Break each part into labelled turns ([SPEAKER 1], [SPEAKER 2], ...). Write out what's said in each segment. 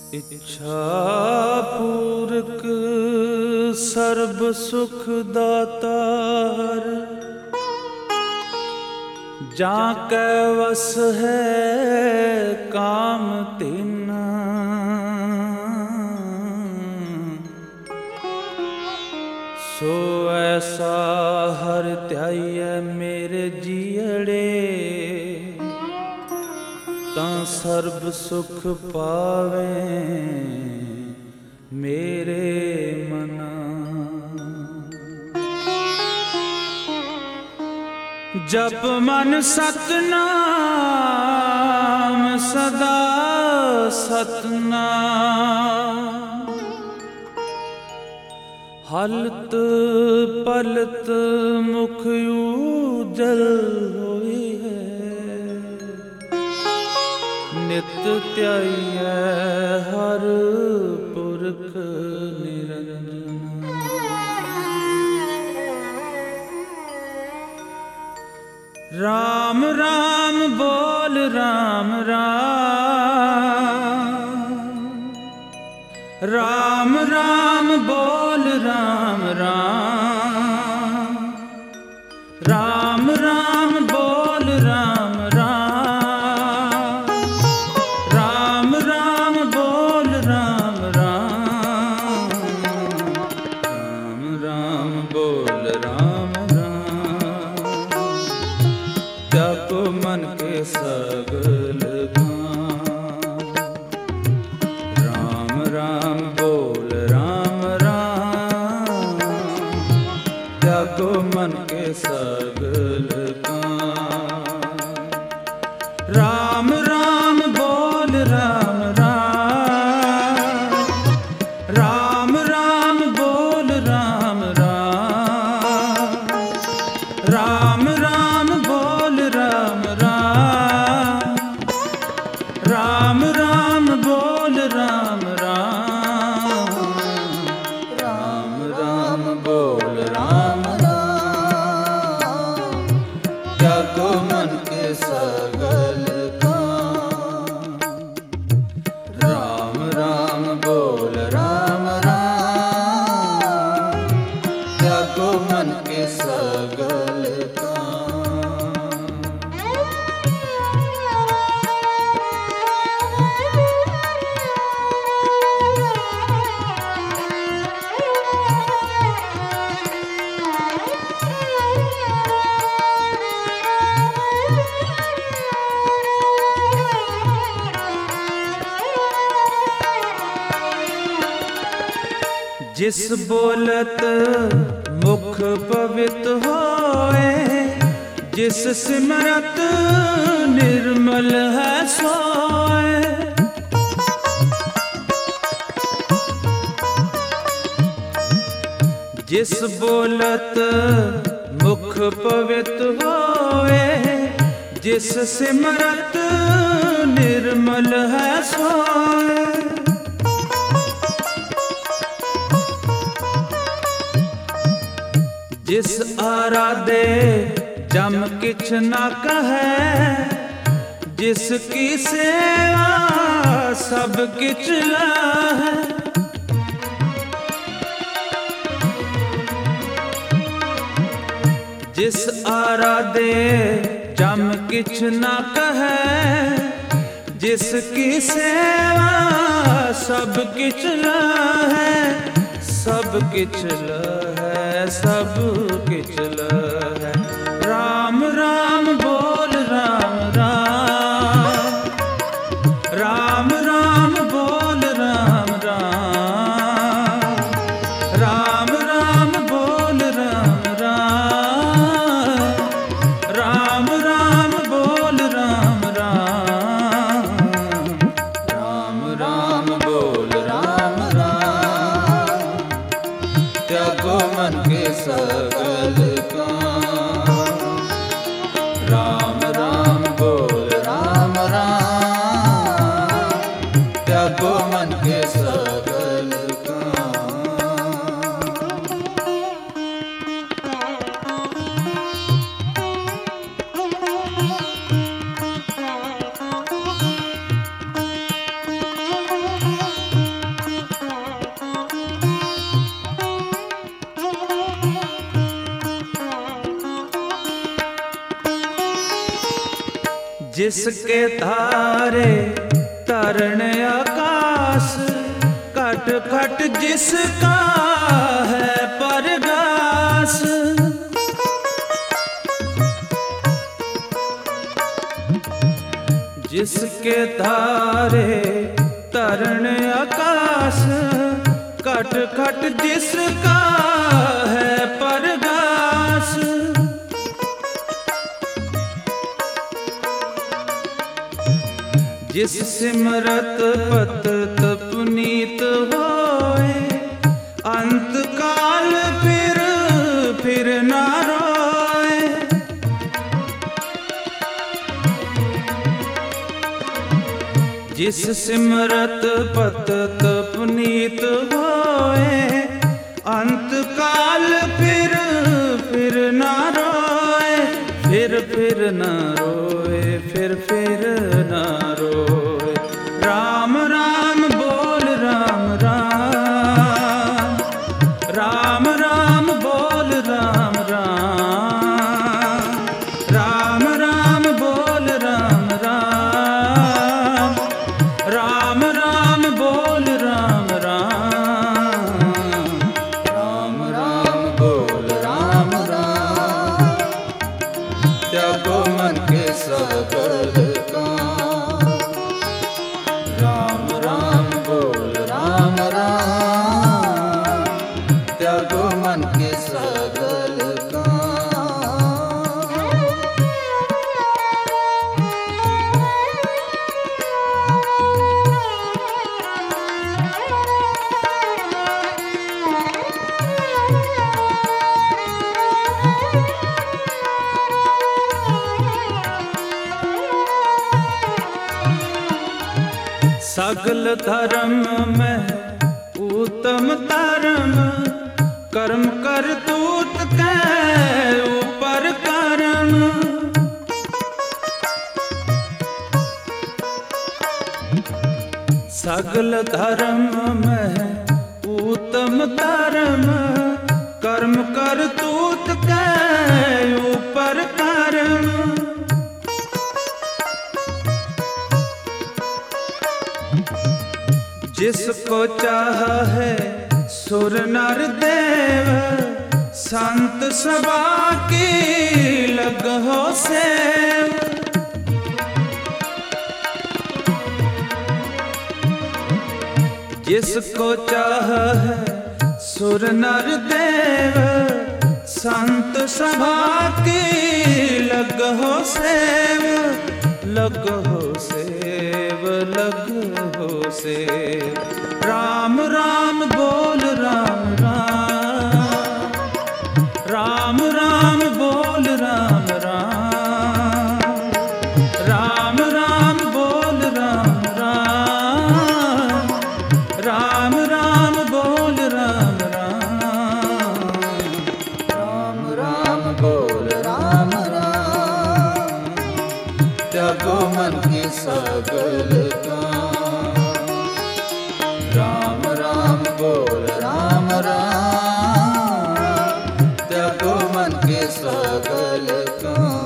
[SPEAKER 1] इच्छा पूरक सर्ब सुख दातार, जाके वस है काम तिना। सो ऐसा हर त्याइए मेरे जियड़े, तां सर्ब सुख पावे मेरे मना। जप मन सतनाम सदा सतनाम, हलत पलत मुख उजल होई है। नित त्याइए हर पुरख निरंजन। राम राम बोल राम राम, राम राम बोल राम राम, राम राम बोल राम राम, राम राम बोल राम राम, राम राम बोल राम राम। त्यागो मन के सगल काम, राम राम बोल राम राम। त्यागो मन के सगल काम, राम राम बोल राम राम, राम राम बोल राम राम, राम राम बोल राम राम, राम राम बोल राम राम, राम राम बोल राम राम। त्यागो मन के सगल काम, राम राम बोल राम राम। त्यागो मन के सगल काम। जिस बोलत मुख पवित होए, जिस सिमरत निर्मल है सोए। जिस बोलत मुख पवित होए, जिस सिमरत निर्मल है सोए। जिस आराधे जम किछ न कहे, जिसकी सेवा सब किछ लहै। जिस आराधे जम किछ न कहे, जिसकी सेवा सब किछ लहै। सब किछ लहै, सब किछ लहै। राम राम बोल राम राम, राम राम बोल राम राम, राम राम बोल राम राम, राम राम बोल राम राम, राम राम बोल राम राम। त्यागो मन के सगल काम, जिसके तारे तरण आकाश, खट खट जिसका है परगास। जिसके तारे तरण आकाश, खट खट जिसका है परगास। जिस सिमरत पत पुनीत होए, अंत काल फिर ना रोए। जिस सिमरत पत पुनीत होए, अंत काल फिर ना रोए। फिर ना रोए, फिर ना रोए। राम राम बोल राम राम, राम राम बोल राम राम, राम राम बोल राम राम, राम राम बोल राम राम, राम राम बोल राम राम। त्यागो मन के सकल काम, राम राम बोल राम राम। त्यागो मन के सकल सगल धर्म में उत्तम धर्म, कर्म करतूत के ऊपर कर्म। सगल धर्म में उत्तम धर्म, कर्म करतूत के ऊपर कर्म। जिसको चाहा है सुर नर देव, संत सभा की लगहो सेव। जिसको चाहा है सुर नर देव, संत सभा की लगहो सेव। लगहो सेव, लगहो सेव। राम राम बोल राम राम, राम राम बोल राम राम, राम राम बोल राम राम, राम राम बोल राम राम, राम राम बोल राम राम। त्यागो मन के सकल काम, राम राम बोल राम राम। त्यागो मन के सकल काम।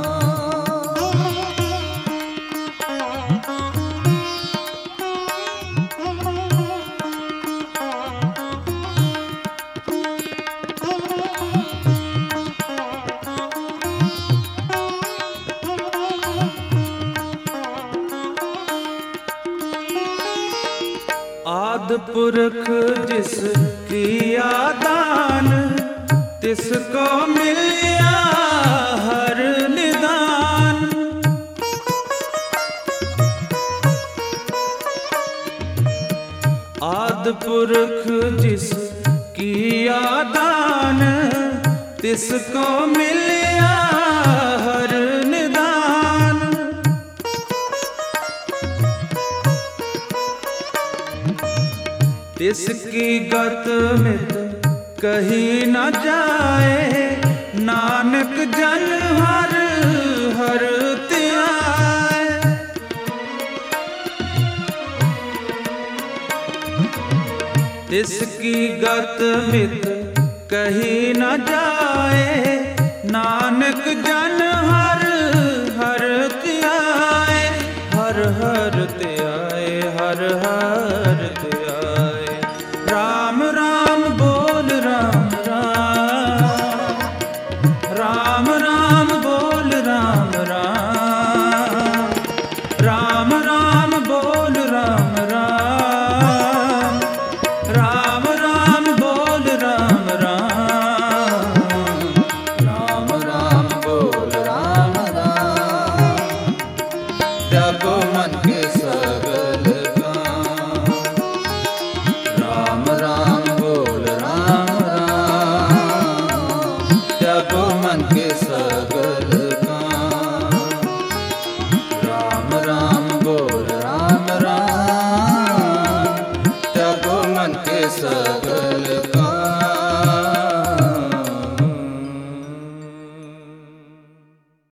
[SPEAKER 1] आदि पुरख जिस किया दान, तिसको मिलिया हर निदान। आदि पुरख जिस किया दान, तिसको मिलिया हर निदान। तिसकी गत मित कही न जाए, नानक जन हर हर त्याए। तिसकी गत मित कही न जाए, नानक जन हर हर त्याए। सब